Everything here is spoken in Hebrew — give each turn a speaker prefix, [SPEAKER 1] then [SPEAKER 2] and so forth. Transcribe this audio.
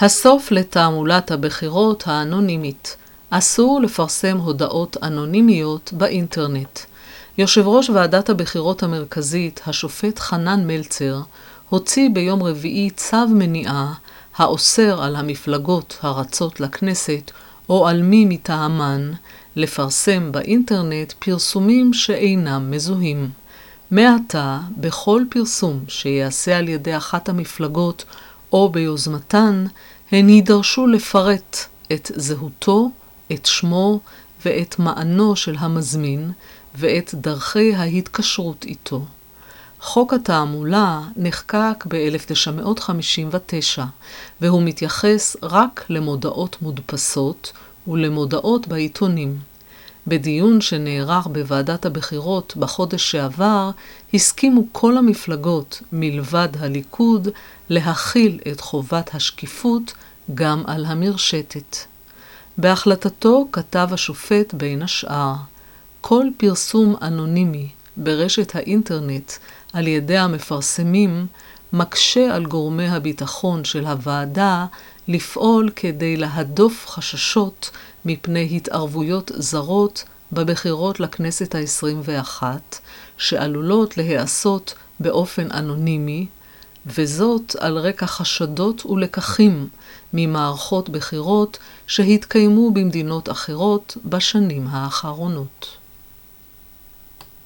[SPEAKER 1] הסוף לתעמולת הבחירות האנונימית. אסור לפרסם הודעות אנונימיות באינטרנט. יושב ראש ועדת הבחירות המרכזית, השופט חנן מלצר, הוציא ביום רביעי צו מניעה האוסר על המפלגות הרצות לכנסת או על מי מטעמן לפרסם באינטרנט פרסומים שאינם מזוהים. מעתה, בכל פרסום שיעשה על ידי אחת המפלגות או ביוזמתן, הן יידרשו לפרט את זהותו, את שמו ואת מענו של המזמין ואת דרכי ההתקשרות איתו. חוק התעמולה נחקק ב-1959, והוא מתייחס רק למודעות מודפסות ולמודעות בעיתונים. בדיון שנערך בוועדת הבחירות בחודש שעבר, הסכימו כל המפלגות מלבד הליכוד להחיל את חובת השקיפות גם על המרשתת. בהחלטתו כתב השופט בין השאר, כל פרסום אנונימי ברשת האינטרנט על ידי המפרסמים מקשה על גורמי הביטחון של הוועדה לפעול כדי להדוף חששות מפני התערבויות זרות בבחירות לכנסת ה-21, שעלולות להיעשות באופן אנונימי, וזאת על רקע חשדות ולקחים ממערכות בחירות שהתקיימו במדינות אחרות בשנים האחרונות.